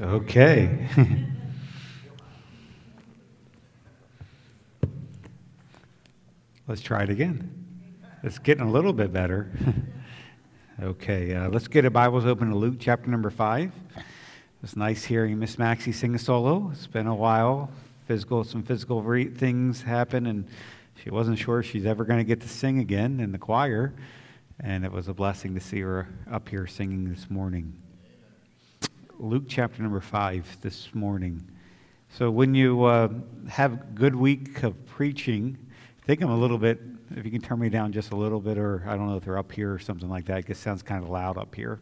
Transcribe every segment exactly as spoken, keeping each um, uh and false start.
Okay. Let's try it again. It's getting a little bit better. Okay, uh, let's get our Bibles open to Luke chapter number five. It's nice hearing Miss Maxie sing a solo. It's been a while. Physical, some physical re- things happen, and she wasn't sure she's ever going to get to sing again in the choir. And it was a blessing to see her up here singing this morning. Luke chapter number five this morning. So when you uh, have a good week of preaching, I think I'm a little bit, if you can turn me down just a little bit, or I don't know if they're up here or something like that. It just sounds kind of loud up here.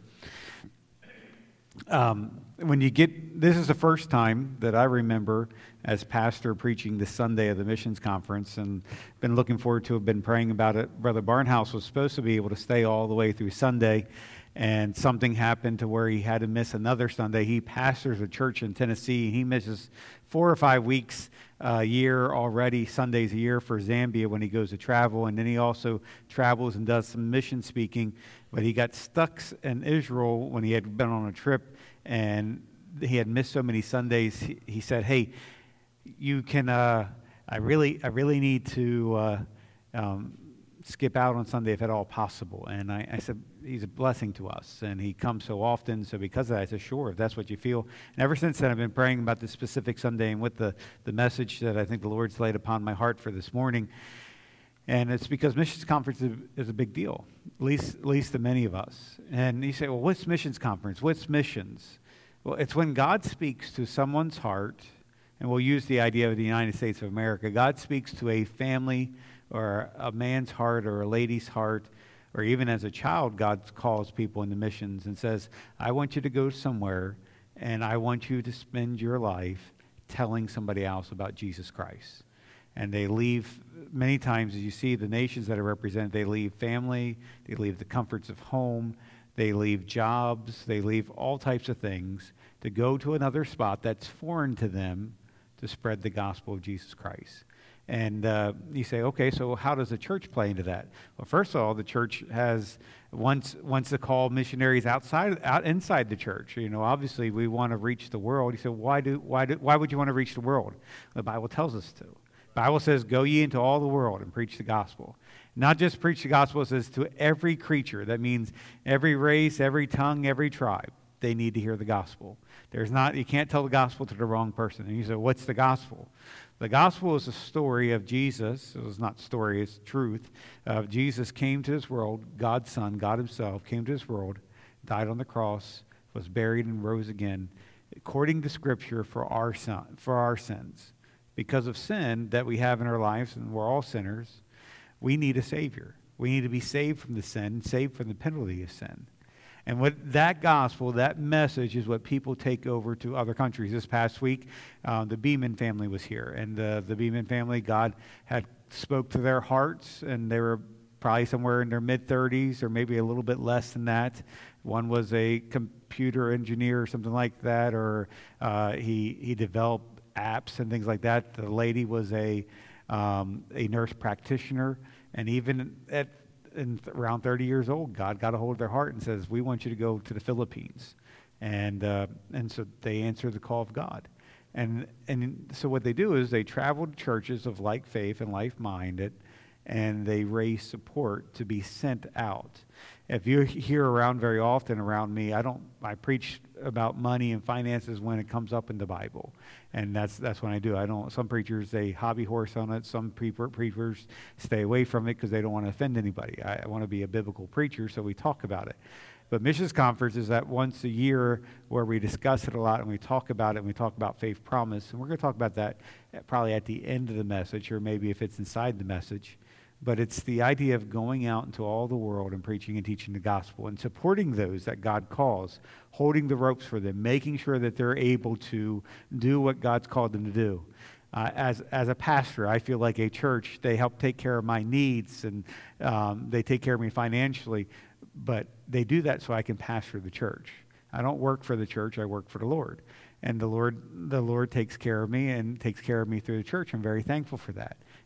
Um, when you get, this is the first time that I remember as pastor preaching the Sunday of the missions conference, and been looking forward to have been praying about it. Brother Barnhouse was supposed to be able to stay all the way through Sunday, and something happened to where he had to miss another Sunday. He pastors a church in Tennessee. He misses four or five weeks a year already, Sundays a year for Zambia when he goes to travel. And then he also travels and does some mission speaking. But he got stuck in Israel when he had been on a trip, and he had missed so many Sundays. He, he said, hey, you can, uh, I really I really need to uh, um, skip out on Sunday if at all possible. And I, I said, he's a blessing to us, and he comes so often. So because of that, I said, sure, if that's what you feel. And ever since then, I've been praying about this specific Sunday and with the, the message that I think the Lord's laid upon my heart for this morning. And it's because missions conference is, is a big deal, at least, at least to many of us. And you say, well, what's missions conference? What's missions? Well, it's when God speaks to someone's heart, and we'll use the idea of the United States of America. God speaks to a family or a man's heart or a lady's heart, or even as a child, God calls people into missions and says, I want you to go somewhere, and I want you to spend your life telling somebody else about Jesus Christ. And they leave, many times, as you see the nations that are represented, they leave family, they leave the comforts of home, they leave jobs, they leave all types of things to go to another spot that's foreign to them to spread the gospel of Jesus Christ. And uh, you say, okay, so how does the church play into that? Well, first of all, the church has wants wants to call missionaries outside, out inside the church. You know, obviously we want to reach the world. You say, why do why do why would you want to reach the world? The Bible tells us to. The Bible says, go ye into all the world and preach the gospel. Not just preach the gospel, it says to every creature. That means every race, every tongue, every tribe. They need to hear the gospel. There's not, you can't tell the gospel to the wrong person. And you say, what's the gospel? The gospel is a story of Jesus. It was not story, it's truth. Of Jesus came to this world, God's Son, God himself, came to this world, died on the cross, was buried and rose again, according to Scripture for our son, for our sins. Because of sin that we have in our lives, and we're all sinners, we need a Savior. We need to be saved from the sin, saved from the penalty of sin. And what that gospel, that message is what people take over to other countries. This past week, uh, the Beeman family was here. And uh, the Beeman family, God had spoke to their hearts, and they were probably somewhere in their mid-thirties or maybe a little bit less than that. One was a computer engineer or something like that, or uh, he, he developed apps and things like that. The lady was a, um, a nurse practitioner, and even at And around thirty years old, God got a hold of their heart and says, we want you to go to the Philippines. And uh, and so they answer the call of God. And and so what they do is they travel to churches of like faith and like-minded, and they raise support to be sent out. If you're here around very often around me, I don't. I preach about money and finances when it comes up in the Bible, and that's that's when I do. I don't. Some preachers they hobby horse on it. Some pre- preachers stay away from it because they don't want to offend anybody. I, I want to be a biblical preacher, so we talk about it. But missions conference is that once a year where we discuss it a lot and we talk about it and we talk about faith promise, and we're going to talk about that probably at the end of the message, or maybe if it's inside the message. But it's the idea of going out into all the world and preaching and teaching the gospel and supporting those that God calls, holding the ropes for them, making sure that they're able to do what God's called them to do. Uh, as as a pastor, I feel like a church, they help take care of my needs, and um, they take care of me financially, but they do that so I can pastor the church. I don't work for the church, I work for the Lord. And the Lord the Lord takes care of me and takes care of me through the church. I'm very thankful for that.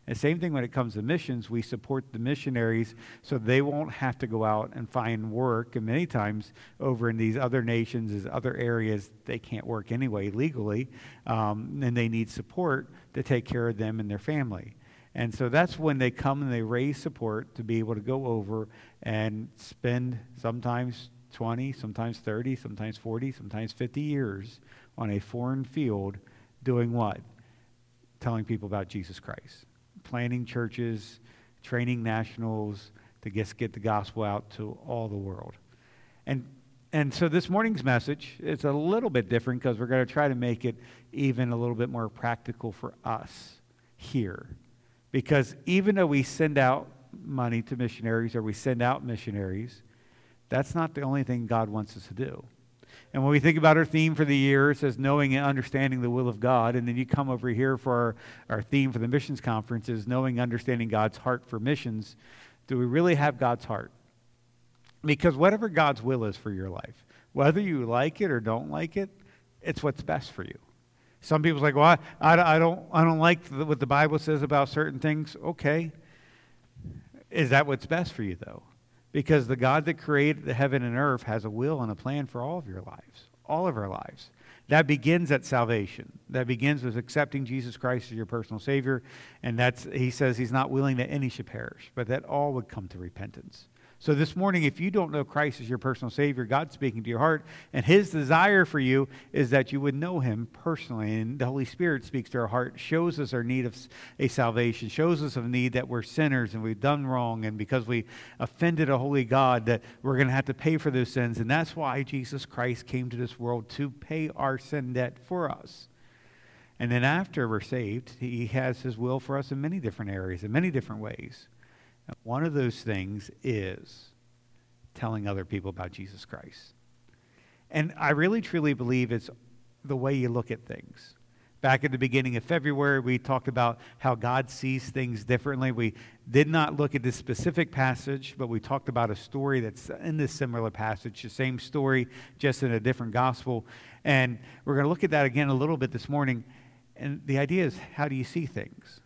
And same thing when it comes to missions, we support the missionaries so they won't have to go out and find work. And many times over in these other nations, these other areas, they can't work anyway legally, um, and they need support to take care of them and their family. And so that's when they come and they raise support to be able to go over and spend sometimes twenty, sometimes thirty, sometimes forty, sometimes fifty years on a foreign field doing what? Telling people about Jesus Christ. Planting churches, training nationals to just get the gospel out to all the world. And and so this morning's message, it's a little bit different because we're going to try to make it even a little bit more practical for us here. Because even though we send out money to missionaries or we send out missionaries, that's not the only thing God wants us to do. And when we think about our theme for the year, it says knowing and understanding the will of God. And then you come over here for our, our theme for the missions conference is knowing and understanding God's heart for missions. Do we really have God's heart? Because whatever God's will is for your life, whether you like it or don't like it, it's what's best for you. Some people's like, well, I, I, I don't I don't like the, what the Bible says about certain things. Okay. Is that what's best for you, though? Because the God that created the heaven and earth has a will and a plan for all of your lives, all of our lives. That begins at salvation. That begins with accepting Jesus Christ as your personal Savior. And that's, he says he's not willing that any should perish, but that all would come to repentance. So this morning, if you don't know Christ as your personal Savior, God's speaking to your heart, and his desire for you is that you would know him personally. And the Holy Spirit speaks to our heart, shows us our need of a salvation, shows us a need that we're sinners and we've done wrong, and because we offended a holy God, that we're going to have to pay for those sins. And that's why Jesus Christ came to this world, to pay our sin debt for us. And then after we're saved, he has his will for us in many different areas, in many different ways. One of those things is telling other people about Jesus Christ. And I really, truly believe it's the way you look at things. Back at the beginning of February, we talked about how God sees things differently. We did not look at this specific passage, but we talked about a story that's in this similar passage, the same story, just in a different gospel. And we're going to look at that again a little bit this morning. And the idea is, how do you see things?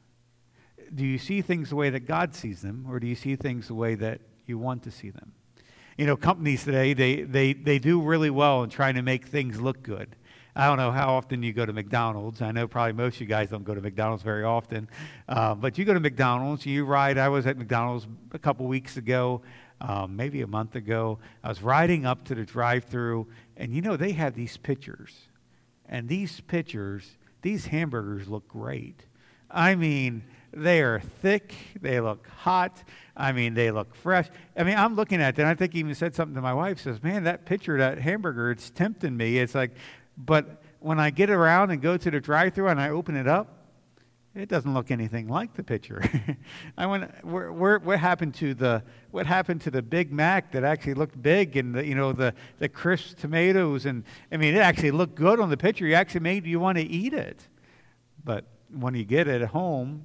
Do you see things the way that God sees them, or do you see things the way that you want to see them? You know, companies today, they, they, they do really well in trying to make things look good. I don't know how often you go to McDonald's. I know probably most of you guys don't go to McDonald's very often. Uh, but you go to McDonald's, you ride. I was at McDonald's a couple weeks ago, um, maybe a month ago. I was riding up to the drive-thru, and you know, they have these pictures. And these pictures, these hamburgers look great. I mean, they are thick. They look hot. I mean, they look fresh. I mean, I'm looking at that, and I think I even said something to my wife. Says, man, that picture, that hamburger, it's tempting me. It's like, but when I get around and go to the drive-thru and I open it up, it doesn't look anything like the picture. I went, where, where, what happened to the what happened to the Big Mac that actually looked big, and the, you know, the the crisp tomatoes, and I mean, it actually looked good on the picture. You actually made you want to eat it, but when you get it at home,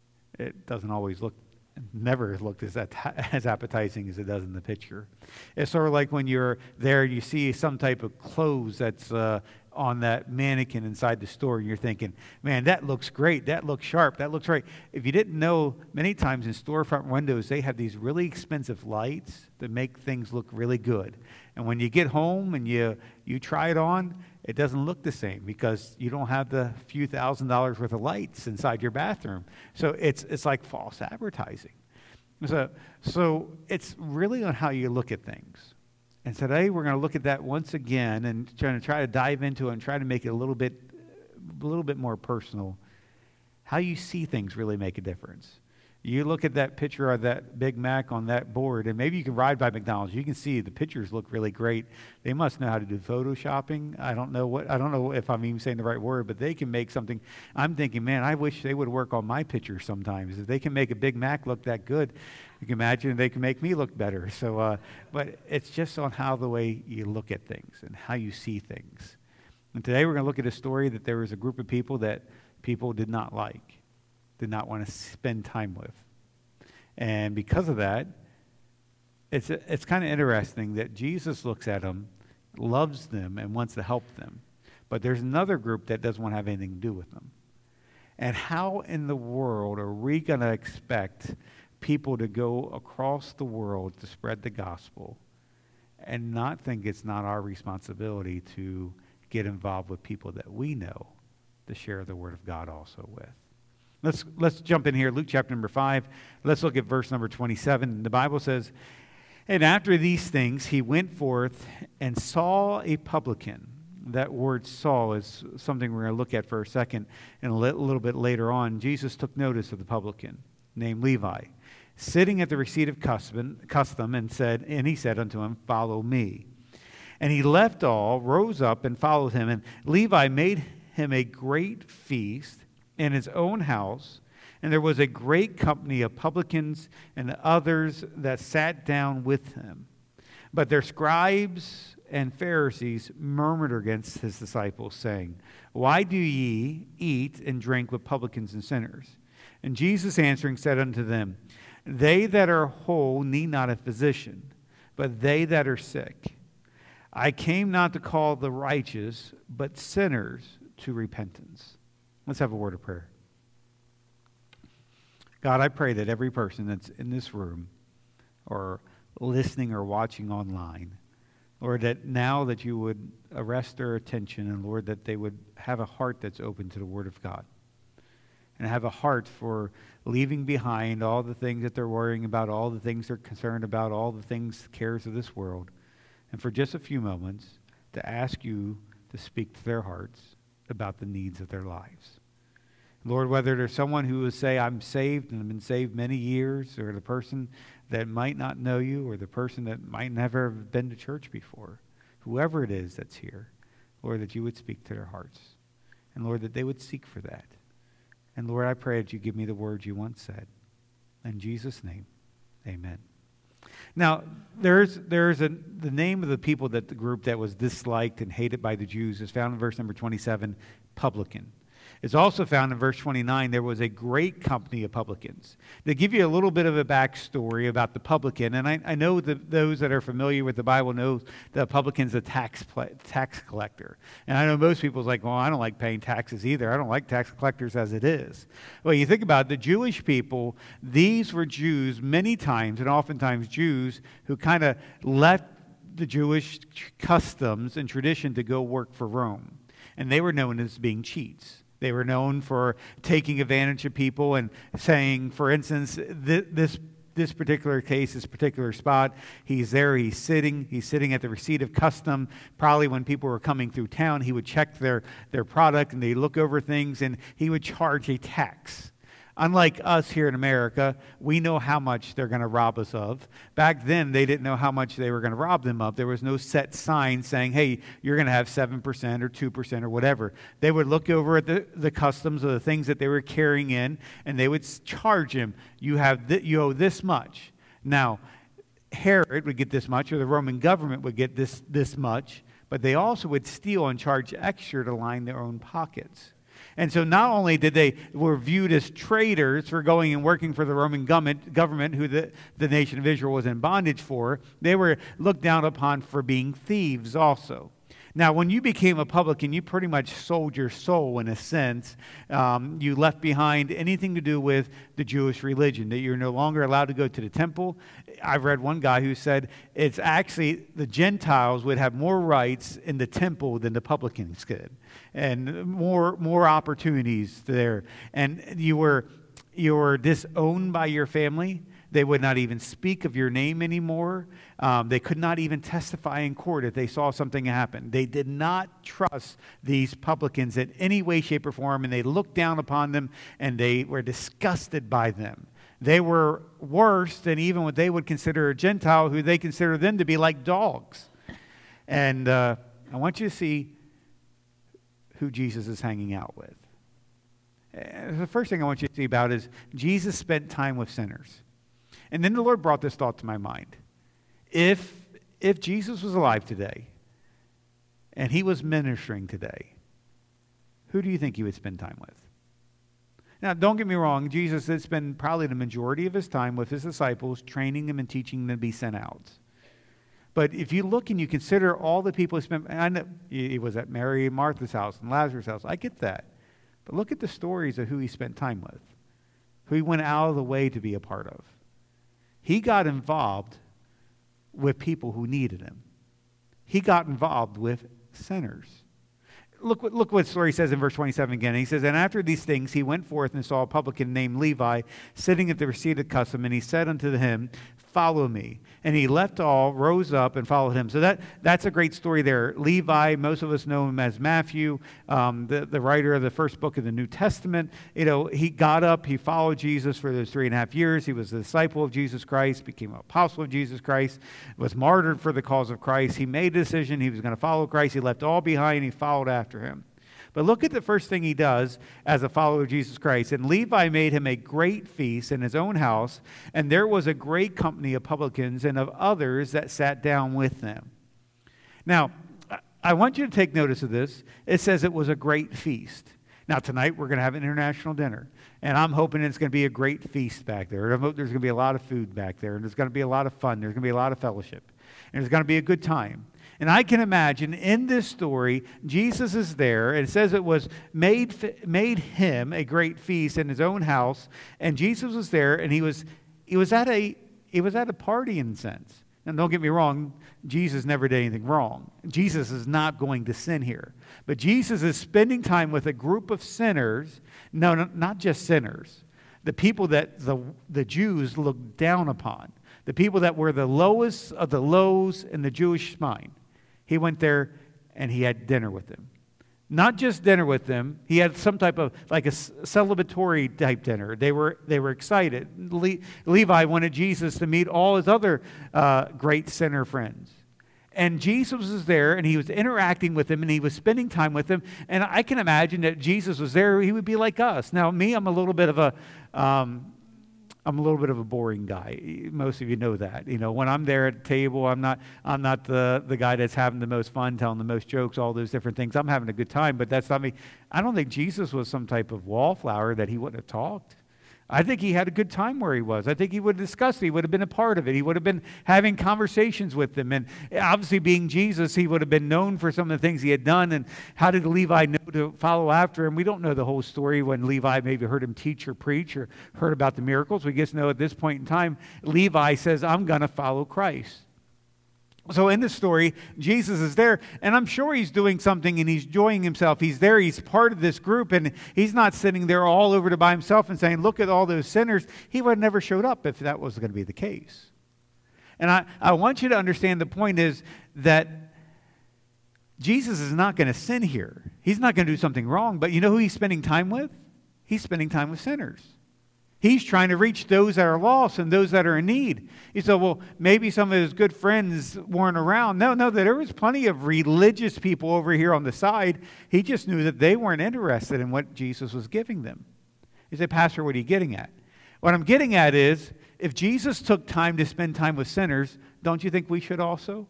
it doesn't always look, never looked as as appetizing as it does in the picture. It's sort of like when you're there, you see some type of clothes that's uh, on that mannequin inside the store, and you're thinking, man, that looks great, that looks sharp, that looks right. If you didn't know, many times in storefront windows, they have these really expensive lights that make things look really good. And when you get home and you you try it on, it doesn't look the same because you don't have the few thousand dollars worth of lights inside your bathroom. So it's it's like false advertising. So, so it's really on how you look at things. And today we're going to look at that once again and trying to try to dive into it and try to make it a little bit, a little bit more personal. How you see things really make a difference. You look at that picture of that Big Mac on that board, and maybe you can ride by McDonald's. You can see the pictures look really great. They must know how to do photoshopping. I don't know what I don't know if I'm even saying the right word, but they can make something. I'm thinking, man, I wish they would work on my pictures sometimes. If they can make a Big Mac look that good, you can imagine they can make me look better. So, uh, but it's just on how the way you look at things and how you see things. And today we're going to look at a story that there was a group of people that people did not like. Did not want to spend time with. And because of that, it's it's kind of interesting that Jesus looks at them, loves them, and wants to help them. But there's another group that doesn't want to have anything to do with them. And how in the world are we going to expect people to go across the world to spread the gospel and not think it's not our responsibility to get involved with people that we know to share the word of God also with? Let's let's jump in here, Luke chapter number five. Let's look at verse number twenty-seven. The Bible says, "And after these things he went forth and saw a publican." That word saw is something we're going to look at for a second, and a little bit later on. Jesus took notice of the publican named Levi, sitting at the receipt of custom, custom and said, and he said unto him, "Follow me." And he left all, rose up, and followed him. And Levi made him a great feast in his own house, and there was a great company of publicans and others that sat down with him. But their scribes and Pharisees murmured against his disciples, saying, "Why do ye eat and drink with publicans and sinners?" And Jesus answering said unto them, "They that are whole need not a physician, but they that are sick. I came not to call the righteous, but sinners to repentance." Let's have a word of prayer. God, I pray that every person that's in this room or listening or watching online, Lord, that now that you would arrest their attention, and Lord, that they would have a heart that's open to the Word of God and have a heart for leaving behind all the things that they're worrying about, all the things they're concerned about, all the things, cares of this world, and for just a few moments to ask you to speak to their hearts about the needs of their lives. Lord, whether there's someone who will say, "I'm saved and I've been saved many years," or the person that might not know you, or the person that might never have been to church before, whoever it is that's here, Lord, that you would speak to their hearts. And Lord, that they would seek for that. And Lord, I pray that you give me the words you once said. In Jesus' name, amen. Now, there's there's a, the name of the people that the group that was disliked and hated by the Jews is found in verse number twenty-seven, publican. It's also found in verse twenty-nine, there was a great company of publicans. To give you a little bit of a backstory about the publican, and I, I know that those that are familiar with the Bible know the publican's a tax tax collector. And I know most people's like, well, I don't like paying taxes either. I don't like tax collectors as it is. Well, you think about it, the Jewish people, these were Jews many times, and oftentimes Jews, who kind of left the Jewish customs and tradition to go work for Rome. And they were known as being cheats. They were known for taking advantage of people and saying, for instance, th- this this particular case, this particular spot, he's there, he's sitting, he's sitting at the receipt of custom. Probably when people were coming through town, he would check their, their product and they'd look over things and he would charge a tax. Unlike us here in America, we know how much they're going to rob us of. Back then, they didn't know how much they were going to rob them of. There was no set sign saying, hey, you're going to have seven percent or two percent or whatever. They would look over at the, the customs of the things that they were carrying in, and they would charge him, you, have th- you owe this much. Now, Herod would get this much, or the Roman government would get this, this much, but they also would steal and charge extra to line their own pockets. And so not only did they were viewed as traitors for going and working for the Roman government, government who the, the nation of Israel was in bondage for, they were looked down upon for being thieves also. Now, when you became a publican, you pretty much sold your soul in a sense. Um, you left behind anything to do with the Jewish religion, that you're no longer allowed to go to the temple. I've read one guy who said it's actually the Gentiles would have more rights in the temple than the publicans could, and more more opportunities there. And you were you were disowned by your family. They would not even speak of your name anymore. Um, they could not even testify in court if they saw something happen. They did not trust these publicans in any way, shape, or form, and they looked down upon them, and they were disgusted by them. They were worse than even what they would consider a Gentile, who they consider them to be like dogs. And uh, I want you to see who Jesus is hanging out with. Uh, the first thing I want you to see about is Jesus spent time with sinners. And then the Lord brought this thought to my mind. If if Jesus was alive today and he was ministering today, who do you think he would spend time with? Now, don't get me wrong. Jesus did spend probably the majority of his time with his disciples, training them and teaching them to be sent out. But if you look and you consider all the people he spent, I know he was at Mary and Martha's house and Lazarus' house. I get that. But look at the stories of who he spent time with, who he went out of the way to be a part of. He got involved with people who needed him. He got involved with sinners. Look what, look what the story says in verse twenty-seven again. He says, "And after these things he went forth and saw a publican named Levi sitting at the receipt of custom, and he said unto him, Follow me. And he left all, rose up, and followed him." So that, that's a great story there. Levi, most of us know him as Matthew, um, the, the writer of the first book of the New Testament. You know, he got up, he followed Jesus for those three and a half years. He was a disciple of Jesus Christ, became an apostle of Jesus Christ, was martyred for the cause of Christ. He made a decision he was going to follow Christ. He left all behind, he followed after him. But look at the first thing he does as a follower of Jesus Christ. "And Levi made him a great feast in his own house, and there was a great company of publicans and of others that sat down with them." Now, I want you to take notice of this. It says it was a great feast. Now, tonight we're going to have an international dinner, and I'm hoping it's going to be a great feast back there. I hope there's going to be a lot of food back there, and there's going to be a lot of fun. There's going to be a lot of fellowship, and it's going to be a good time. And I can imagine in this story, Jesus is there. And it says it was made made him a great feast in his own house. And Jesus was there, and he was he was at a he was at a party in a sense. Now, don't get me wrong, Jesus never did anything wrong. Jesus is not going to sin here. But Jesus is spending time with a group of sinners. No, no not just sinners. The people that the, the Jews looked down upon. The people that were the lowest of the lows in the Jewish mind. He went there and he had dinner with them. Not just dinner with them. He had some type of, like a celebratory type dinner. They were they were excited. Le- Levi wanted Jesus to meet all his other uh, great sinner friends. And Jesus was there, and he was interacting with them, and he was spending time with them. And I can imagine that Jesus was there. He would be like us. Now, me, I'm a little bit of a... Um, I'm a little bit of a boring guy. Most of you know that. You know, when I'm there at the table, I'm not I'm not the, the guy that's having the most fun, telling the most jokes, all those different things. I'm having a good time, but that's not me. I don't think Jesus was some type of wallflower that he wouldn't have talked. I think he had a good time where he was. I think he would have discussed it. He would have been a part of it. He would have been having conversations with them. And obviously being Jesus, he would have been known for some of the things he had done. And how did Levi know to follow after him? We don't know the whole story when Levi maybe heard him teach or preach or heard about the miracles. We just know at this point in time, Levi says, I'm going to follow Christ. So in this story, Jesus is there, and I'm sure he's doing something and he's enjoying himself. He's there, he's part of this group, and he's not sitting there all over to by himself and saying, look at all those sinners. He would have never showed up if that was going to be the case. And I, I want you to understand the point is that Jesus is not going to sin here. He's not going to do something wrong, but you know who he's spending time with? He's spending time with sinners. He's trying to reach those that are lost and those that are in need. He said, well, maybe some of his good friends weren't around. No, no, there was plenty of religious people over here on the side. He just knew that they weren't interested in what Jesus was giving them. He said, Pastor, what are you getting at? What I'm getting at is, if Jesus took time to spend time with sinners, don't you think we should also?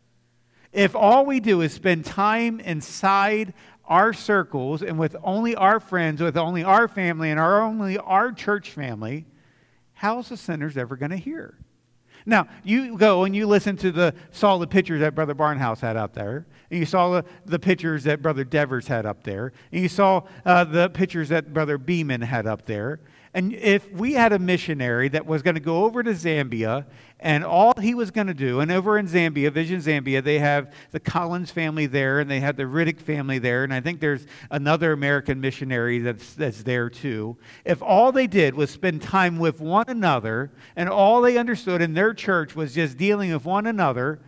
If all we do is spend time inside our circles and with only our friends, with only our family and our only our church family, how's the sinners ever going to hear? Now, you go and you listen to the, saw the pictures that Brother Barnhouse had up there, and you saw the, the pictures that Brother Devers had up there, and you saw uh, the pictures that Brother Beeman had up there. And if we had a missionary that was going to go over to Zambia, and all he was going to do, and over in Zambia, Vision Zambia, they have the Collins family there, and they have the Riddick family there, and I think there's another American missionary that's, that's there too. If all they did was spend time with one another, and all they understood in their church was just dealing with one another,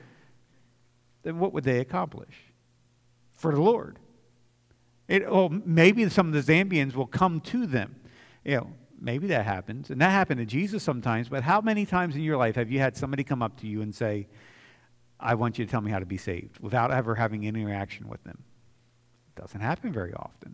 then what would they accomplish for the Lord? It, well, maybe some of the Zambians will come to them. You know, maybe that happens, and that happened to Jesus sometimes, but how many times in your life have you had somebody come up to you and say, I want you to tell me how to be saved, without ever having any interaction with them? It doesn't happen very often.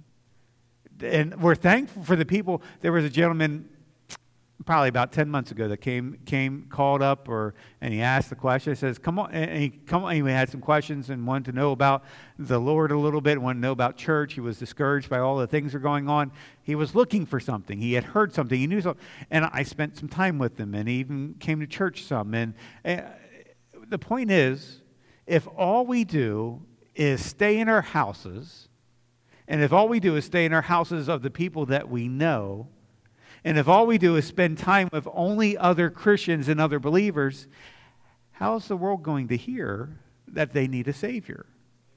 And we're thankful for the people. There was a gentleman probably about ten months ago that came, came, called up, or and he asked the question. He says, come on, and he, come on, he had some questions and wanted to know about the Lord a little bit, wanted to know about church. He was discouraged by all the things that are going on. He was looking for something. He had heard something. He knew something. And I spent some time with him, and he even came to church some. And uh, the point is, if all we do is stay in our houses And if all we do is stay in our houses of the people that we know, and if all we do is spend time with only other Christians and other believers, how is the world going to hear that they need a Savior?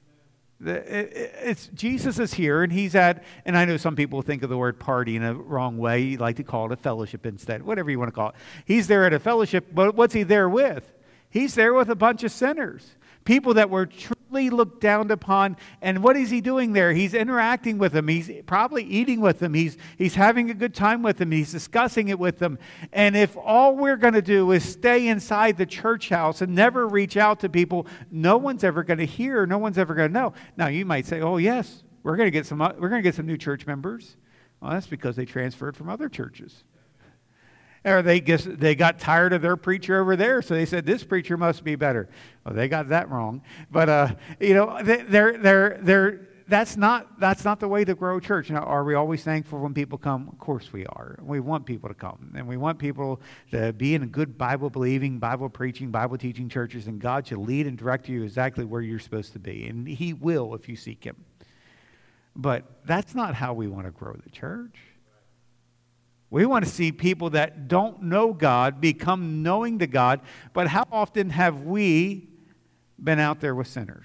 It's Jesus is here, and he's at, and I know some people think of the word party in a wrong way. You like to call it a fellowship instead, whatever you want to call it. He's there at a fellowship, but what's he there with? He's there with a bunch of sinners, people that were truly looked down upon. And what is he doing there? He's interacting with them. He's probably eating with them. He's, he's having a good time with them. He's discussing it with them. And if all we're going to do is stay inside the church house and never reach out to people, no one's ever going to hear. No one's ever going to know. Now, you might say, oh, yes, we're going to get some, we're going to get some new church members. Well, that's because they transferred from other churches. Or they just, they got tired of their preacher over there, so they said, this preacher must be better. Well, they got that wrong. But, uh, you know, they, they're, they're, they're, that's not, that's not the way to grow a church. Now, are we always thankful when people come? Of course we are. We want people to come. And we want people to be in good Bible-believing, Bible-preaching, Bible-teaching churches, and God should lead and direct you exactly where you're supposed to be. And He will if you seek Him. But that's not how we want to grow the church. We want to see people that don't know God become knowing to God. But how often have we been out there with sinners?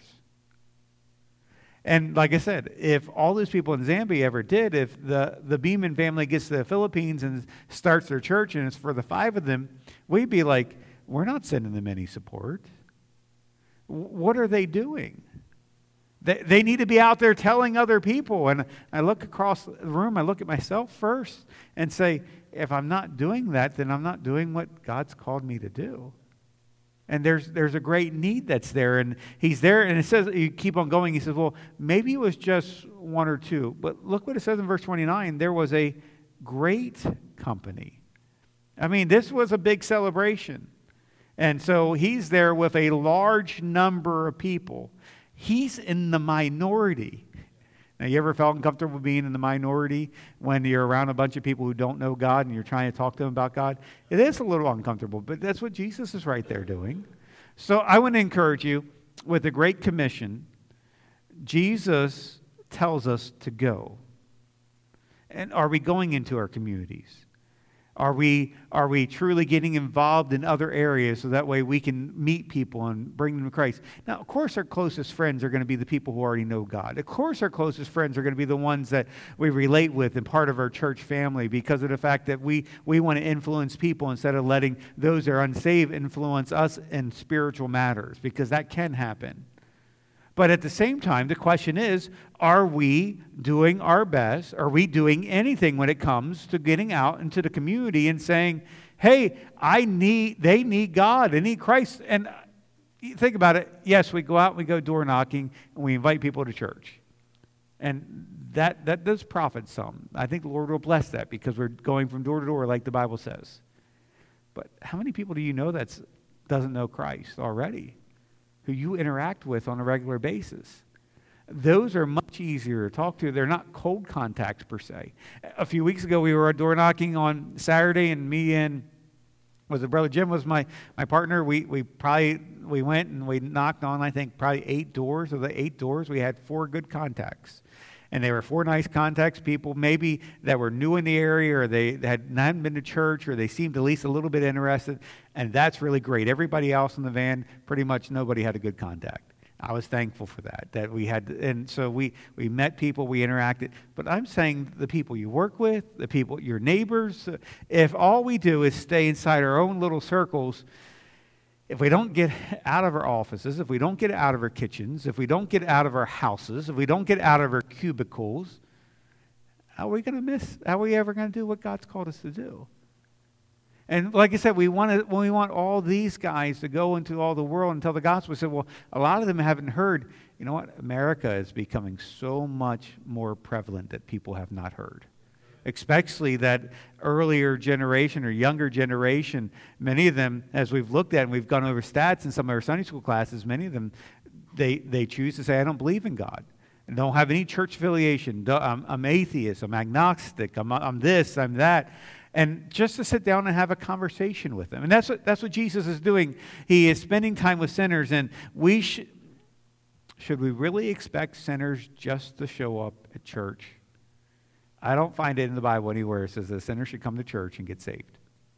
And like I said, if all those people in Zambia ever did, if the, the Beeman family gets to the Philippines and starts their church and it's for the five of them, we'd be like, we're not sending them any support. What are they doing? They, they need to be out there telling other people. And I look across the room, I look at myself first and say, if I'm not doing that, then I'm not doing what God's called me to do. And there's there's a great need that's there. And He's there, and it says, you keep on going, He says, well, maybe it was just one or two. But look what it says in verse twenty-nine. There was a great company. I mean, this was a big celebration. And so He's there with a large number of people. He's in the minority. Now, you ever felt uncomfortable being in the minority when you're around a bunch of people who don't know God and you're trying to talk to them about God? It is a little uncomfortable, but that's what Jesus is right there doing. So I want to encourage you, with the Great Commission, Jesus tells us to go. And are we going into our communities? Are we, are we truly getting involved in other areas so that way we can meet people and bring them to Christ? Now, of course, our closest friends are going to be the people who already know God. Of course, our closest friends are going to be the ones that we relate with and part of our church family because of the fact that we, we want to influence people instead of letting those that are unsaved influence us in spiritual matters, because that can happen. But at the same time, the question is, are we doing our best? Are we doing anything when it comes to getting out into the community and saying, hey, I need, they need God, they need Christ. And think about it. Yes, we go out and we go door knocking and we invite people to church. And that, that does profit some. I think the Lord will bless that because we're going from door to door like the Bible says. But how many people do you know that doesn't know Christ already, who you interact with on a regular basis? Those are much easier to talk to. They're not cold contacts per se. A few weeks ago, we were door knocking on Saturday, and me and was it Brother Jim was my, my partner. We we probably we went and we knocked on, I think, probably eight doors. Of the eight doors, we had four good contacts. And they were four nice contacts, people maybe that were new in the area, or they had not been to church, or they seemed at least a little bit interested. And that's really great. Everybody else in the van, pretty much nobody had a good contact. I was thankful for that, that we had, and so we, we met people, we interacted. But I'm saying the people you work with, the people, your neighbors, if all we do is stay inside our own little circles, if we don't get out of our offices, if we don't get out of our kitchens, if we don't get out of our houses, if we don't get out of our cubicles, how are we going to miss, how are we ever going to do what God's called us to do? And like I said, we want to, when we want all these guys to go into all the world and tell the gospel. We said, well, a lot of them haven't heard. You know what? America is becoming so much more prevalent that people have not heard. Especially that earlier generation or younger generation, many of them, as we've looked at and we've gone over stats in some of our Sunday school classes, many of them, they, they choose to say, I don't believe in God. I don't have any church affiliation. I'm, I'm atheist. I'm agnostic. I'm, I'm this. I'm that. And just to sit down and have a conversation with them. And that's what, that's what Jesus is doing. He is spending time with sinners. And we sh- should we really expect sinners just to show up at church? I don't find it in the Bible anywhere it says that a sinner should come to church and get saved.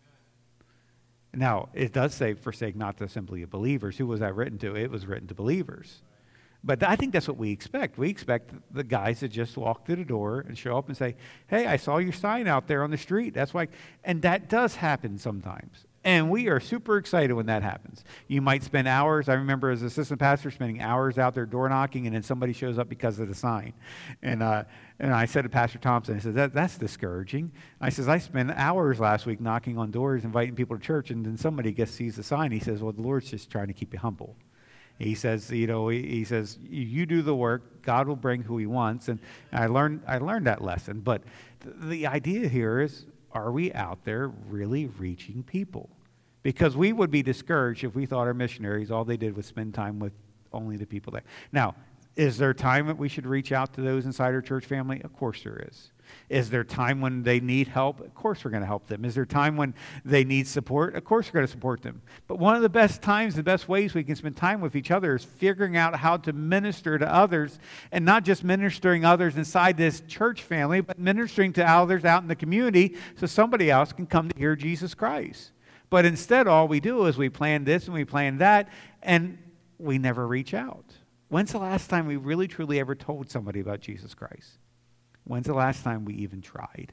Now, it does say, forsake not the assembly of believers. Who was that written to? It was written to believers. But I think that's what we expect. We expect the guys to just walk through the door and show up and say, hey, I saw your sign out there on the street. That's why. And that does happen sometimes. And we are super excited when that happens. You might spend hours. I remember as assistant pastor spending hours out there door knocking, and then somebody shows up because of the sign. And uh, and I said to Pastor Thompson, I said, that, that's discouraging. I says, I spent hours last week knocking on doors, inviting people to church, and then somebody gets sees the sign. He says, well, the Lord's just trying to keep you humble. He says, you know, he, he says, you do the work, God will bring who he wants. And I learned I learned that lesson. But th- the idea here is, are we out there really reaching people? Because we would be discouraged if we thought our missionaries, all they did was spend time with only the people there. Now, is there time that we should reach out to those inside our church family? Of course there is. Is there time when they need help? Of course we're going to help them. Is there time when they need support? Of course we're going to support them. But one of the best times, the best ways we can spend time with each other is figuring out how to minister to others, and not just ministering others inside this church family, but ministering to others out in the community so somebody else can come to hear Jesus Christ. But instead, all we do is we plan this and we plan that, and we never reach out. When's the last time we really, truly ever told somebody about Jesus Christ? When's the last time we even tried?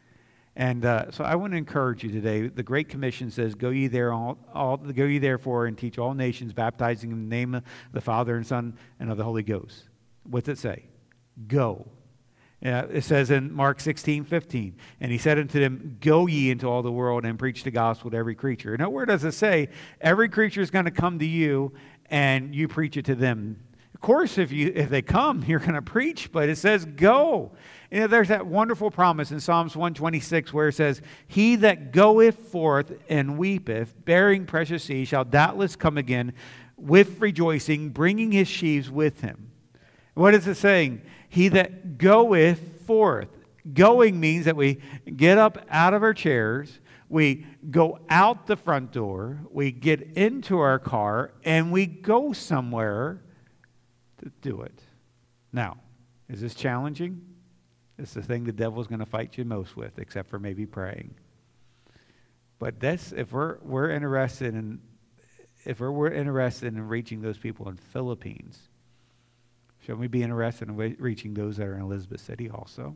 And uh, so I want to encourage you today. The Great Commission says, "Go ye there, all, all go ye therefore, and teach all nations, baptizing in the name of the Father and Son and of the Holy Ghost." What's it say? Go. Uh, it says in Mark sixteen fifteen, and he said unto them, go ye into all the world and preach the gospel to every creature. Nowhere does it say every creature is going to come to you and you preach it to them. Of course, if you if they come, you're going to preach, but it says go. You know, there's that wonderful promise in Psalms one twenty-six where it says, he that goeth forth and weepeth, bearing precious seed, shall doubtless come again with rejoicing, bringing his sheaves with him. What is it saying? He that goeth forth. Going means that we get up out of our chairs, we go out the front door, we get into our car, and we go somewhere to do it. Now, is this challenging? It's the thing the devil's going to fight you most with, except for maybe praying. But that's if we're we're interested in if we're, we're interested in reaching those people in Philippines. Shall we be interested in reaching those that are in Elizabeth City also?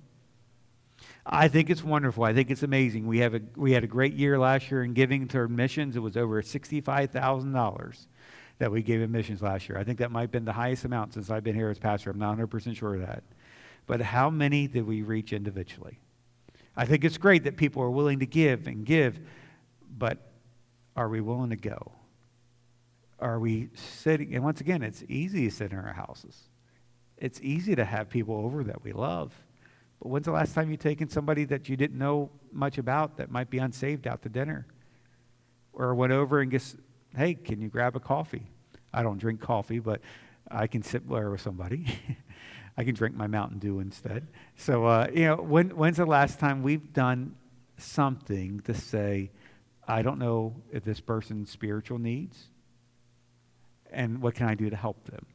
I think it's wonderful. I think it's amazing. We have a we had a great year last year in giving to missions. It was over sixty-five thousand dollars that we gave in missions last year. I think that might have been the highest amount since I've been here as pastor. I'm not one hundred percent sure of that. But how many did we reach individually? I think it's great that people are willing to give and give, but are we willing to go? Are we sitting? And once again, it's easy to sit in our houses. It's easy to have people over that we love. But when's the last time you've taken somebody that you didn't know much about that might be unsaved out to dinner? Or went over and just, hey, can you grab a coffee? I don't drink coffee, but I can sit there with somebody. I can drink my Mountain Dew instead. So, uh, you know, when, when's the last time we've done something to say, I don't know if this person's spiritual needs, and what can I do to help them?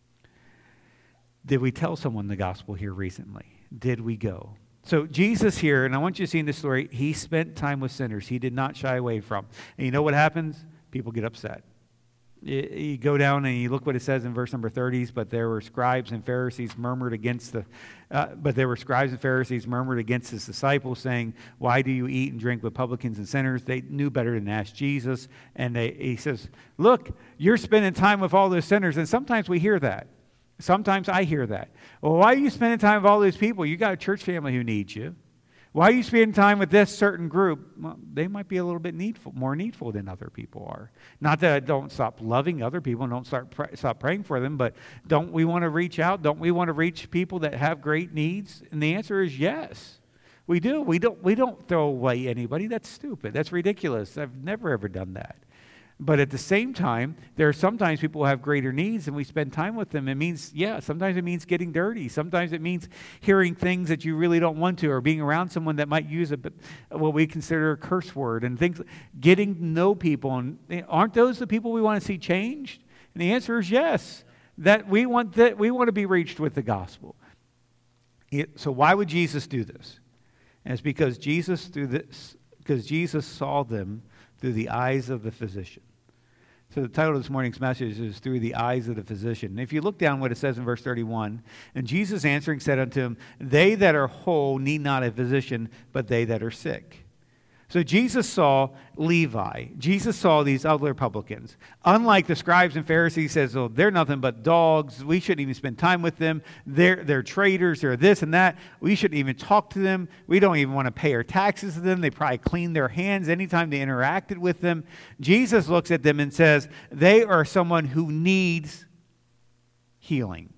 Did we tell someone the gospel here recently? Did we go? So Jesus here, and I want you to see in this story, he spent time with sinners. He did not shy away from. And you know what happens? People get upset. You, you go down and you look what it says in verse number thirty, but there were scribes and Pharisees murmured against the, uh, but there were scribes and Pharisees murmured against his disciples, saying, why do you eat and drink with publicans and sinners? They knew better than to ask Jesus. And they, he says, look, you're spending time with all those sinners. And sometimes we hear that. Sometimes I hear that. Well, why are you spending time with all these people? You got a church family who needs you. Why are you spending time with this certain group? Well, they might be a little bit needful, more needful than other people are. Not that I don't stop loving other people and don't start pray, stop praying for them, but don't we want to reach out? Don't we want to reach people that have great needs? And the answer is yes. We do. We don't, we don't throw away anybody. That's stupid. That's ridiculous. I've never, ever done that. But at the same time, there are sometimes people who have greater needs and we spend time with them. It means, yeah, sometimes it means getting dirty. Sometimes it means hearing things that you really don't want to, or being around someone that might use a, what we consider a curse word and things, getting to know people. And aren't those the people we want to see changed? And the answer is yes. that we want that we want to be reached with the gospel. It, so why would Jesus do this? And it's because Jesus through this because Jesus saw them through the eyes of the physician. So the title of this morning's message is Through the Eyes of the Physician. And if you look down what it says in verse thirty-one, and Jesus answering said unto him, they that are whole need not a physician, but they that are sick. So Jesus saw Levi. Jesus saw these other publicans. Unlike the scribes and Pharisees, he says, oh, they're nothing but dogs. We shouldn't even spend time with them. They're, they're traitors. They're this and that. We shouldn't even talk to them. We don't even want to pay our taxes to them. They probably clean their hands anytime they interacted with them. Jesus looks at them and says, they are someone who needs healing.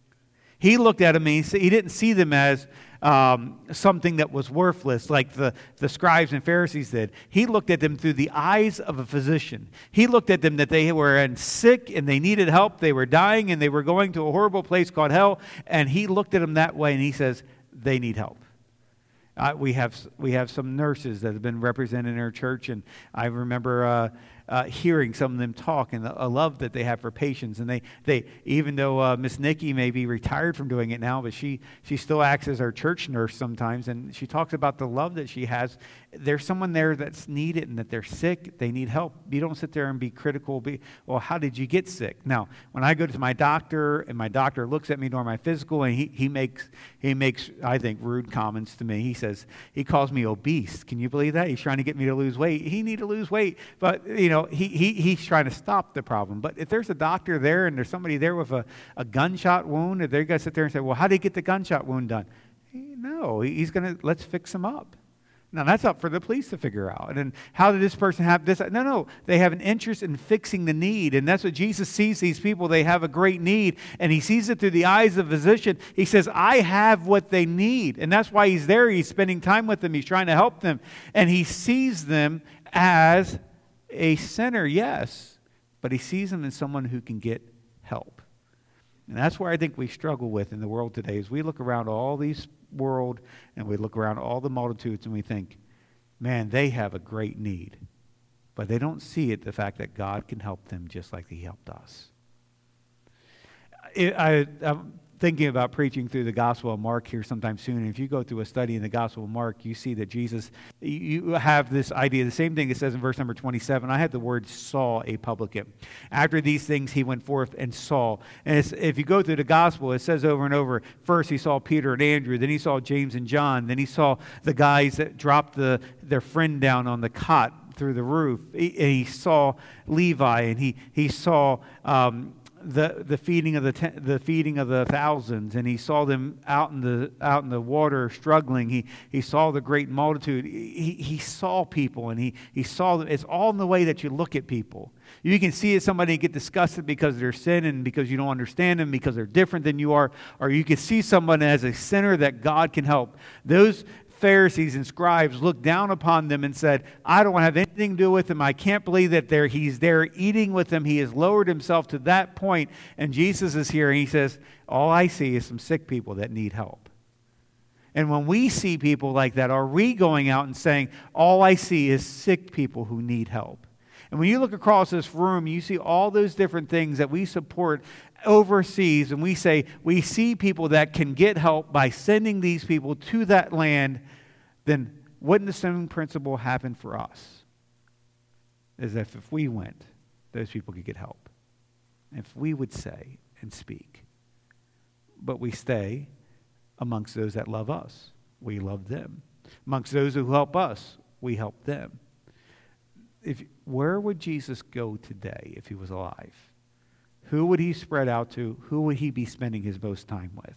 He looked at them and he, he didn't see them as Um, something that was worthless like the, the scribes and Pharisees did. He looked at them through the eyes of a physician. He looked at them that they were in sick and they needed help. They were dying and they were going to a horrible place called hell. And he looked at them that way and he says, they need help. Uh, we have we have some nurses that have been represented in our church, and I remember uh, uh, hearing some of them talk and the a love that they have for patients. And they, they even though uh, Miss Nikki may be retired from doing it now, but she she still acts as our church nurse sometimes, and she talks about the love that she has. There's someone there that's needed and that they're sick, they need help. You don't sit there and be critical, be, well, how did you get sick? Now, when I go to my doctor and my doctor looks at me during my physical and he, he makes, he makes, I think, rude comments to me. He says, he calls me obese. Can you believe that? He's trying to get me to lose weight. He need to lose weight, but, you know, he, he he's trying to stop the problem. But if there's a doctor there and there's somebody there with a, a gunshot wound, they're going to sit there and say, well, how did he get the gunshot wound done? No, he's going to, let's fix him up. Now, that's up for the police to figure out. And then how did this person have this? No, no. They have an interest in fixing the need. And that's what Jesus sees these people. They have a great need. And he sees it through the eyes of the physician. He says, I have what they need. And that's why he's there. He's spending time with them. He's trying to help them. And he sees them as a sinner, yes. But he sees them as someone who can get help. And that's where I think we struggle with in the world today, is we look around all these world and we look around all the multitudes and we think, man, they have a great need. But they don't see it, the fact that God can help them just like he helped us. I, I, I'm thinking about preaching through the Gospel of Mark here sometime soon. And if you go through a study in the Gospel of Mark, you see that Jesus, you have this idea, the same thing it says in verse number twenty-seven. I had the word saw a publican. After these things, he went forth and saw. And it's, if you go through the Gospel, it says over and over, first he saw Peter and Andrew, then he saw James and John, then he saw the guys that dropped the, their friend down on the cot through the roof. He, he saw Levi, and he, he saw Um, the the feeding of the te- the feeding of the thousands, and he saw them out in the out in the water struggling. He he saw the great multitude. He he saw people, and he he saw them. It's all in the way that you look at people. You can see it, somebody get disgusted because of their sin and because you don't understand them, because they're different than you are, or you can see someone as a sinner that God can help. Those Pharisees and scribes looked down upon them and said, I don't want to have anything to do with him. I can't believe that there he's there eating with them. He has lowered himself to that point. And Jesus is here and he says, all I see is some sick people that need help. And when we see people like that, are we going out and saying, all I see is sick people who need help? And when you look across this room, you see all those different things that we support overseas, and we say we see people that can get help by sending these people to that land, then wouldn't the same principle happen for us? As if if we went, those people could get help. If we would say and speak. But we stay amongst those that love us. We love them. Amongst those who help us, we help them. If, where would Jesus go today if he was alive? Who would he spread out to? Who would he be spending his most time with?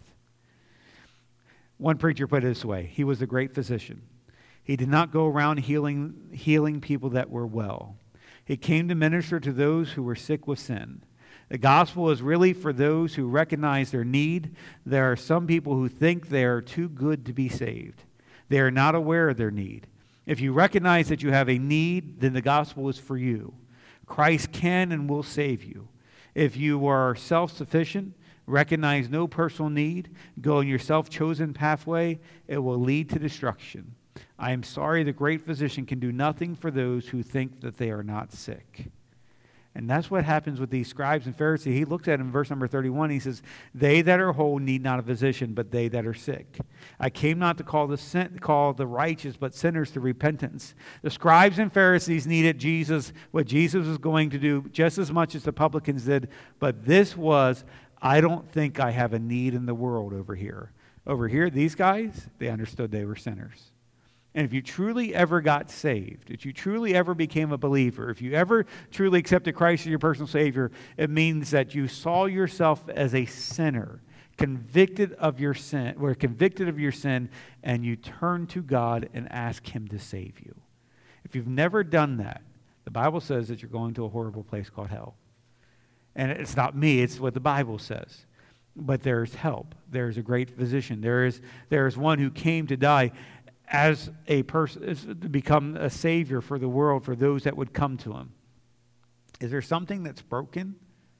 One preacher put it this way: he was a great physician. He did not go around healing, healing people that were well. He came to minister to those who were sick with sin. The gospel is really for those who recognize their need. There are some people who think they are too good to be saved. They are not aware of their need. If you recognize that you have a need, then the gospel is for you. Christ can and will save you. If you are self-sufficient, recognize no personal need, go in your self-chosen pathway, it will lead to destruction. I am sorry the great physician can do nothing for those who think that they are not sick. And that's what happens with these scribes and Pharisees. He looks at them in verse number thirty-one. He says, they that are whole need not a physician, but they that are sick. I came not to call the sin, call the righteous, but sinners to repentance. The scribes and Pharisees needed Jesus, what Jesus was going to do, just as much as the publicans did. But this was, I don't think I have a need in the world over here. Over here, these guys, they understood they were sinners. And if you truly ever got saved, if you truly ever became a believer, if you ever truly accepted Christ as your personal Savior, it means that you saw yourself as a sinner, convicted of your sin, were convicted of your sin, and you turned to God and asked Him to save you. If you've never done that, the Bible says that you're going to a horrible place called hell. And it's not me, it's what the Bible says. But there's help. There's a great physician. There is, there is one who came to die as a person, to become a savior for the world, for those that would come to Him. Is there something that's broken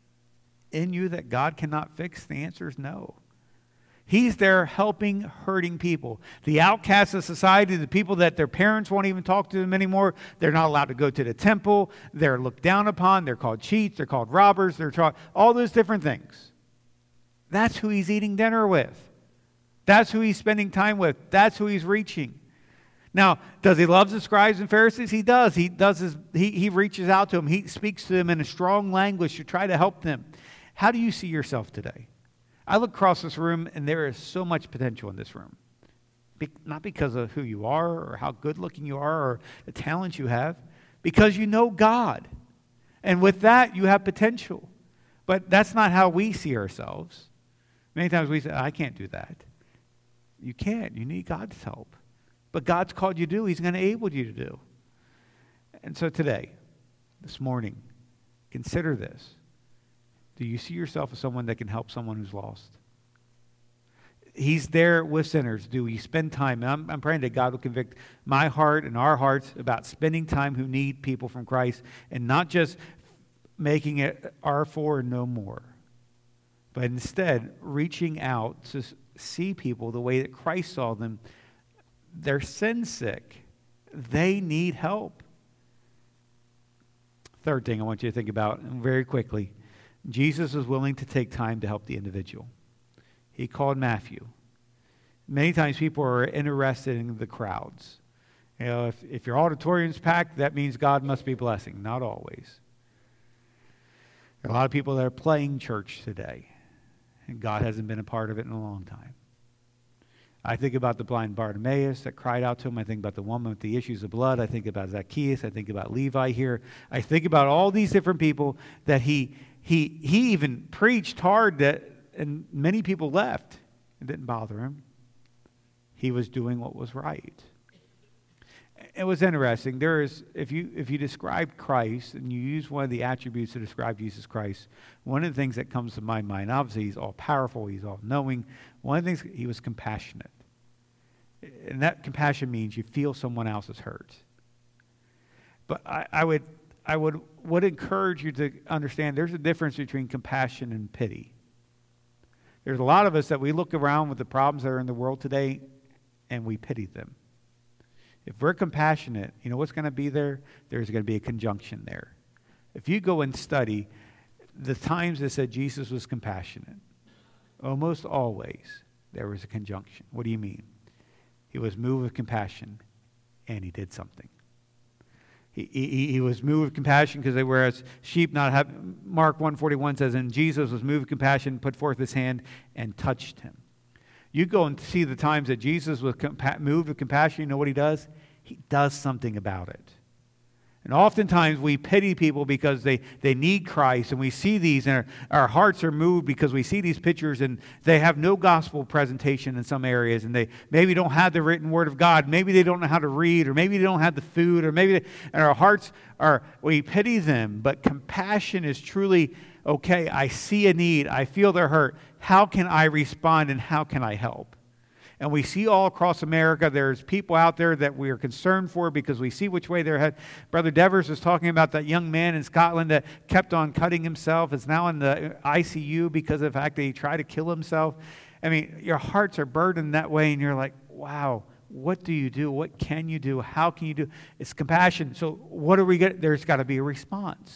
in you that God cannot fix? The answer is no. He's there helping hurting people. The outcasts of society, the people that their parents won't even talk to them anymore. They're not allowed to go to the temple. They're looked down upon. They're called cheats. They're called robbers. They're tra- all those different things. That's who He's eating dinner with. That's who He's spending time with. That's who He's reaching. Now, does He love the scribes and Pharisees? He does. He does. His, he, he reaches out to them. He speaks to them in a strong language to try to help them. How do you see yourself today? I look across this room, and there is so much potential in this room. Be, not because of who you are or how good looking you are or the talent you have, because you know God. And with that, you have potential. But that's not how we see ourselves. Many times we say, I can't do that. You can't. You need God's help. But God's called you to do. He's going to enable you to do. And so today, this morning, consider this. Do you see yourself as someone that can help someone who's lost? He's there with sinners. Do we spend time? And I'm, I'm praying that God will convict my heart and our hearts about spending time who need people from Christ and not just making it our for and no more, but instead reaching out to see people the way that Christ saw them. They're sin sick. They need help. Third thing I want you to think about very quickly. Jesus was willing to take time to help the individual. He called Matthew. Many times people are interested in the crowds. You know, if, if your auditorium's packed, that means God must be blessing. Not always. There are a lot of people that are playing church today, and God hasn't been a part of it in a long time. I think about the blind Bartimaeus that cried out to Him. I think about the woman with the issues of blood. I think about Zacchaeus. I think about Levi here. I think about all these different people that he he he even preached hard, that, and many people left. It didn't bother Him. He was doing what was right. It was interesting. There is, if you if you describe Christ and you use one of the attributes to describe Jesus Christ, one of the things that comes to my mind, obviously He's all powerful, He's all knowing. One of the things, He was compassionate. And that compassion means you feel someone else's hurt. But I, I would I would would encourage you to understand there's a difference between compassion and pity. There's a lot of us that we look around with the problems that are in the world today and we pity them. If we're compassionate, you know what's going to be there? There's going to be a conjunction there. If you go and study the times that said Jesus was compassionate, almost always there was a conjunction. What do you mean? He was moved with compassion, and He did something. He, he, he was moved with compassion because they were as sheep not have. Mark one forty-one says, and Jesus was moved with compassion, put forth His hand, and touched him. You go and see the times that Jesus was compa- moved with compassion, you know what He does? He does something about it. And oftentimes we pity people because they, they need Christ, and we see these, and our, our hearts are moved because we see these pictures, and they have no gospel presentation in some areas, and they maybe don't have the written Word of God. Maybe they don't know how to read, or maybe they don't have the food, or maybe they, and our hearts are, we pity them. But compassion is truly, okay, I see a need, I feel their hurt. How can I respond, and how can I help? And we see all across America, there's people out there that we are concerned for because we see which way they're headed. Brother Devers was talking about that young man in Scotland that kept on cutting himself. Is now in the I C U because of the fact that he tried to kill himself. I mean, your hearts are burdened that way, and you're like, wow, what do you do? What can you do? How can you do? It's compassion. So what are we getting? There's got to be a response.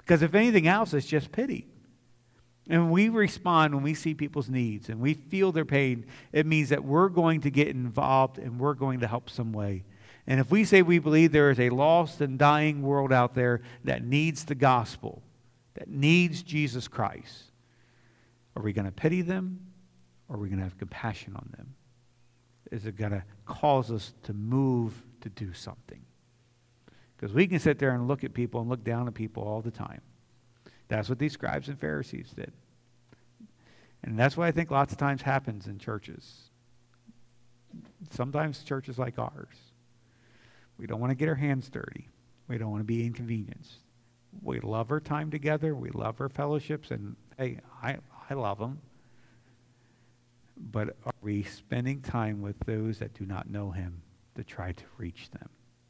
Because if anything else, it's just pity. And when we respond, when we see people's needs and we feel their pain, it means that we're going to get involved and we're going to help some way. And if we say we believe there is a lost and dying world out there that needs the gospel, that needs Jesus Christ, are we going to pity them or are we going to have compassion on them? Is it going to cause us to move to do something? Because we can sit there and look at people and look down at people all the time. That's what these scribes and Pharisees did. And that's what I think lots of times happens in churches. Sometimes churches like ours. We don't want to get our hands dirty. We don't want to be inconvenienced. We love our time together. We love our fellowships. And, hey, I, I love them. But are we spending time with those that do not know him to try to reach them?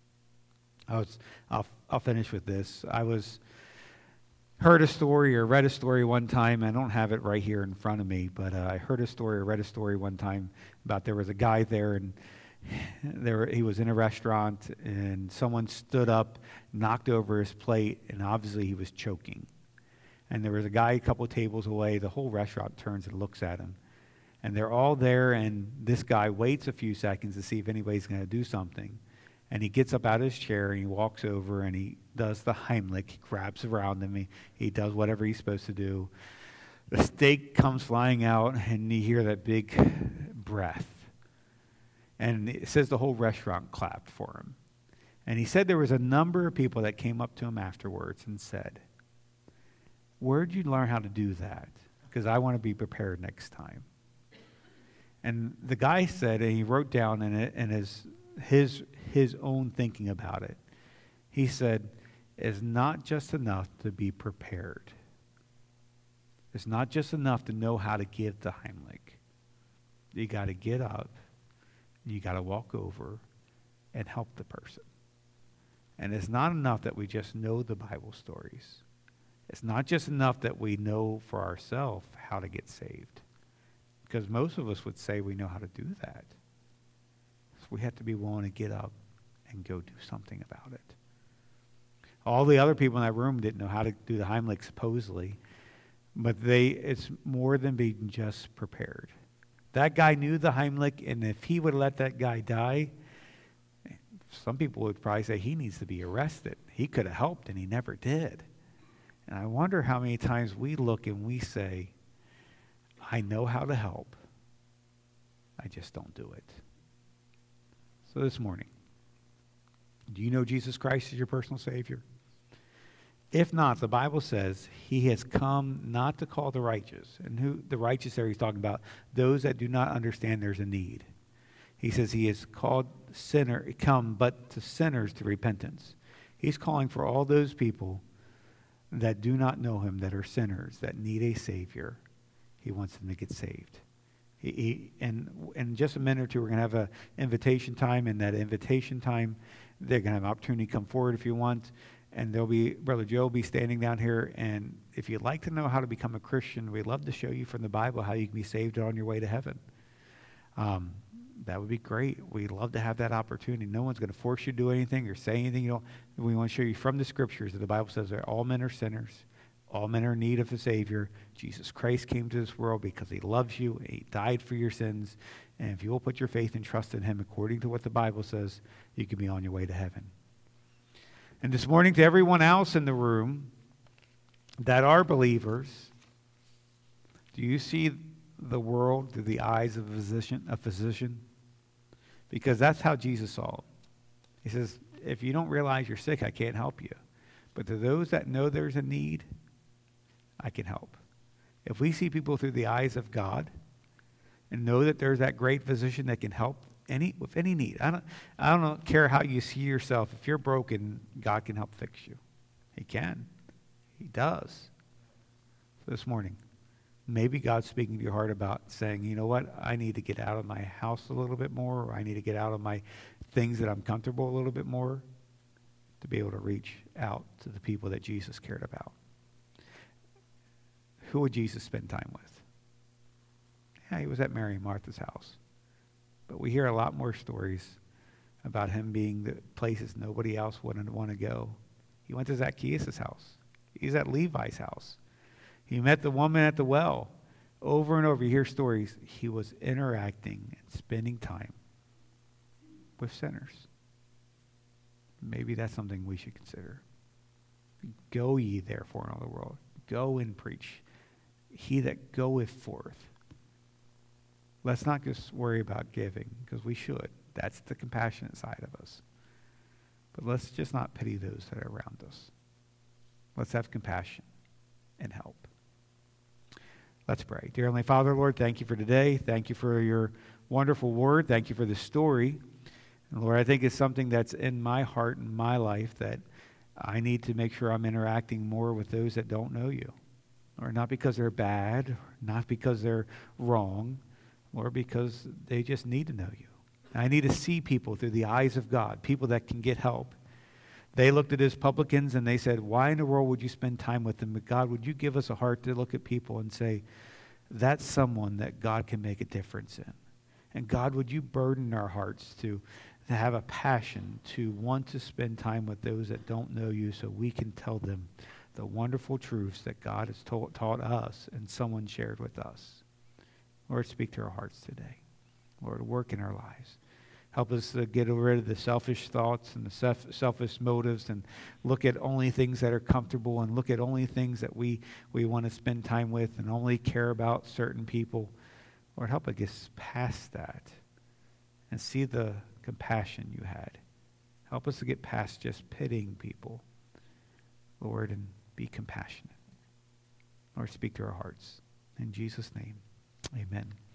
I was, I'll, I'll finish with this. I was... heard a story or read a story one time. I don't have it right here in front of me, but uh, I heard a story or read a story one time about there was a guy there, and there he was in a restaurant, and someone stood up, knocked over his plate, and obviously he was choking. And there was a guy a couple tables away. The whole restaurant turns and looks at him. And they're all there, and this guy waits a few seconds to see if anybody's going to do something. And he gets up out of his chair, and he walks over, and he does the Heimlich. He grabs around him. He, he does whatever he's supposed to do. The steak comes flying out, and you hear that big breath. And it says the whole restaurant clapped for him. And he said there was a number of people that came up to him afterwards and said, "Where'd you learn how to do that? Because I want to be prepared next time." And the guy said, and he wrote down in it, and his his his own thinking about it. He said, it's not just enough to be prepared. It's not just enough to know how to give the Heimlich. You got to get up, you got to walk over and help the person. And it's not enough that we just know the Bible stories. It's not just enough that we know for ourselves how to get saved. Because most of us would say we know how to do that. We have to be willing to get up and go do something about it. All the other people in that room didn't know how to do the Heimlich, supposedly, but they it's more than being just prepared. That guy knew the Heimlich, and if he would let that guy die, some people would probably say he needs to be arrested. He could have helped, and he never did. And I wonder how many times we look and we say, I know how to help. I just don't do it. So this morning, do you know Jesus Christ as your personal Savior? If not, the Bible says he has come not to call the righteous. And who the righteous there he's talking about, those that do not understand there's a need. He says he has called sinner, come but to sinners to repentance. He's calling for all those people that do not know him, that are sinners, that need a Savior. He wants them to get saved. He, he, and in just a minute or two, we're going to have an invitation time. In that invitation time, they're going to have an opportunity to come forward if you want. And there'll be, Brother Joe will be standing down here. And if you'd like to know how to become a Christian, we'd love to show you from the Bible how you can be saved on your way to heaven. Um, that would be great. We'd love to have that opportunity. No one's going to force you to do anything or say anything. You don't. We want to show you from the Scriptures that the Bible says that all men are sinners. All men are in need of a Savior. Jesus Christ came to this world because he loves you. He died for your sins. And if you will put your faith and trust in him according to what the Bible says, you can be on your way to heaven. And this morning, to everyone else in the room that are believers, do you see the world through the eyes of a physician? A physician? Because that's how Jesus saw it. He says, if you don't realize you're sick, I can't help you. But to those that know there's a need, I can help. If we see people through the eyes of God and know that there's that great physician that can help any with any need. I don't I don't care how you see yourself. If you're broken, God can help fix you. He can. He does. So this morning, maybe God's speaking to your heart about saying, you know what, I need to get out of my house a little bit more, or I need to get out of my things that I'm comfortable a little bit more to be able to reach out to the people that Jesus cared about. Who would Jesus spend time with? Yeah, he was at Mary and Martha's house. But we hear a lot more stories about him being the places nobody else wouldn't want to go. He went to Zacchaeus' house. He's at Levi's house. He met the woman at the well. Over and over, you hear stories. He was interacting and spending time with sinners. Maybe that's something we should consider. Go ye therefore in all the world. Go and preach. He that goeth forth. Let's not just worry about giving, because we should. That's the compassionate side of us. But let's just not pity those that are around us. Let's have compassion and help. Let's pray. Dear Heavenly Father, Lord, thank you for today. Thank you for your wonderful word. Thank you for the story. And Lord, I think it's something that's in my heart and my life that I need to make sure I'm interacting more with those that don't know you. Or not because they're bad, not because they're wrong, or because they just need to know you. I need to see people through the eyes of God, people that can get help. They looked at his publicans and they said, why in the world would you spend time with them? But God, would you give us a heart to look at people and say, that's someone that God can make a difference in. And God, would you burden our hearts to, to have a passion to want to spend time with those that don't know you so we can tell them the wonderful truths that God has taught, taught us and someone shared with us. Lord, speak to our hearts today. Lord, work in our lives. Help us to get rid of the selfish thoughts and the self, selfish motives and look at only things that are comfortable and look at only things that we, we want to spend time with and only care about certain people. Lord, help us get past that and see the compassion you had. Help us to get past just pitying people, Lord, and be compassionate. Lord, speak to our hearts. In Jesus' name, amen.